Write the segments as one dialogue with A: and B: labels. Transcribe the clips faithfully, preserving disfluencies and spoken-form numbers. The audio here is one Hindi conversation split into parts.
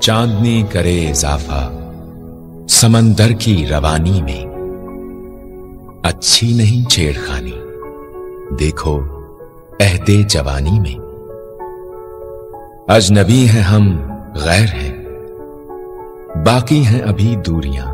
A: चांदनी करे इजाफा समंदर की रवानी में। अच्छी नहीं छेड़खानी, देखो अहदे जवानी में। अजनबी हैं हम, गैर हैं, बाकी हैं अभी दूरियां।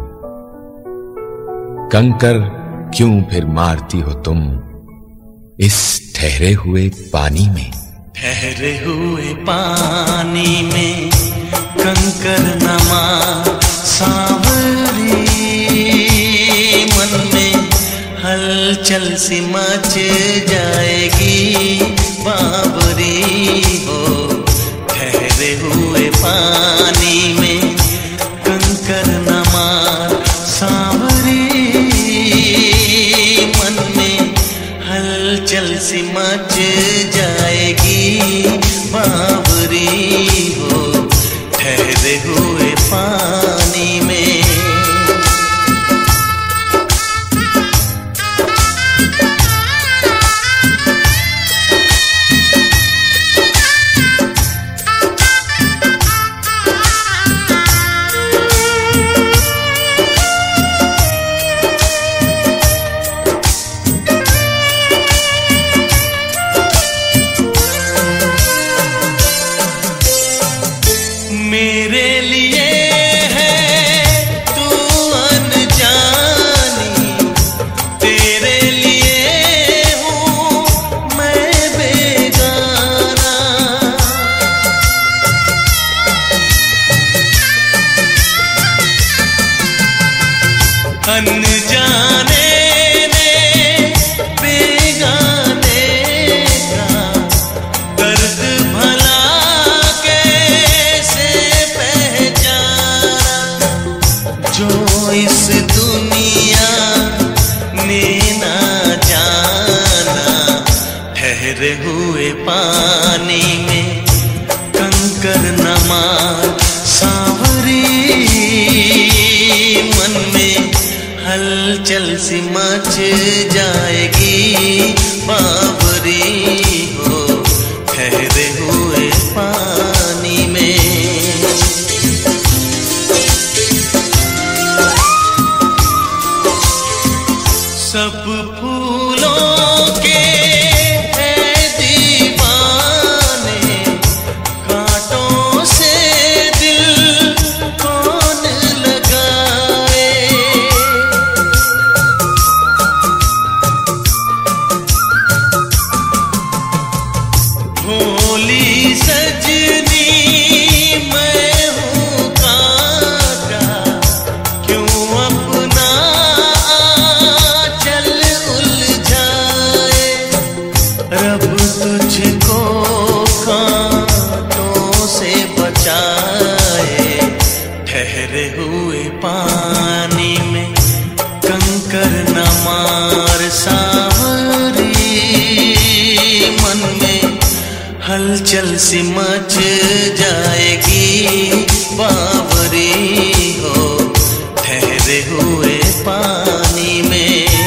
A: कंकर क्यों फिर मारती हो तुम इस ठहरे हुए पानी में।
B: ठहरे हुए पानी में कंकर न मार सांवरी, मन में हलचल सी मच जाएगी बाबरी हो। ठहरे हुए पानी में कंकर न मार सांवरी, मन में हलचल सी मच जाएगी बाबरी हो। ठहरे हुए पानी में। मेरे लिए है तू अनजानी, तेरे लिए हूँ मैं बेगाना। अनजाने ने बेगाने का दर्द भला जो इस दुनिया ने ना जाना। ठहरे हुए पानी में कंकर न मार सांवरी, मन में हलचल सी मच जाएगी बाबरी हो। ठहरे हुए पानी में। सब फूलों के हैं दीवाने, कांटों से दिल कौन लगाए। भोली सजनी मैं हूँ कांटा, क्यों अपना रब तुझको कांटों से बचाए। ठहरे हुए पानी में कंकर न मार सांवरी, मन में हलचल सी मच जाएगी बावरी हो। ठहरे हुए पानी में।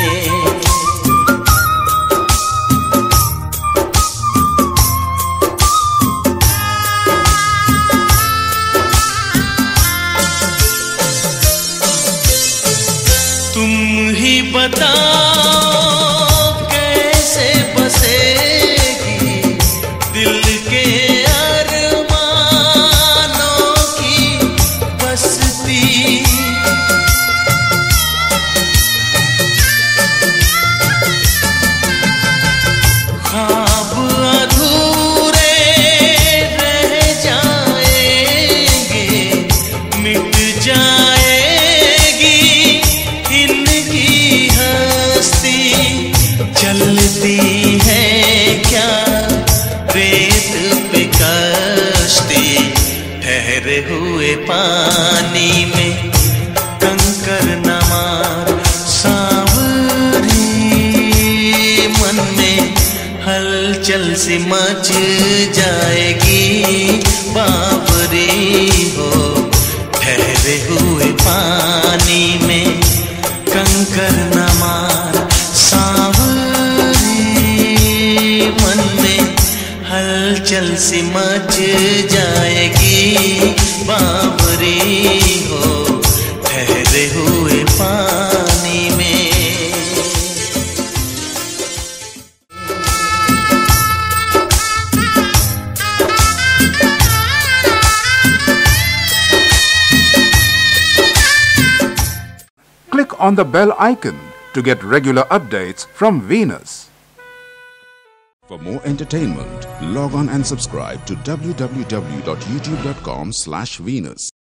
B: तुम ही बताओ कैसे बसेगी दिल के अरमानों की बस्ती। ख्वाब अधूरे रह जाएंगे, मिट जाएगी इनकी हस्ती। चलती है क्या रेत पे कश्ती। ठहरे हुए पानी में कंकर न मार सांवरी, मन में हलचल सी मच जाएगी बावरी हो। ठहरे हुए पानी में कंकर न मार सांवरी, मन में हलचल सी मच जाएगी बाबा।
C: click on the bell icon to get regular updates from Venus.
D: For more entertainment, log on and subscribe to w w w dot youtube dot com slash Venus.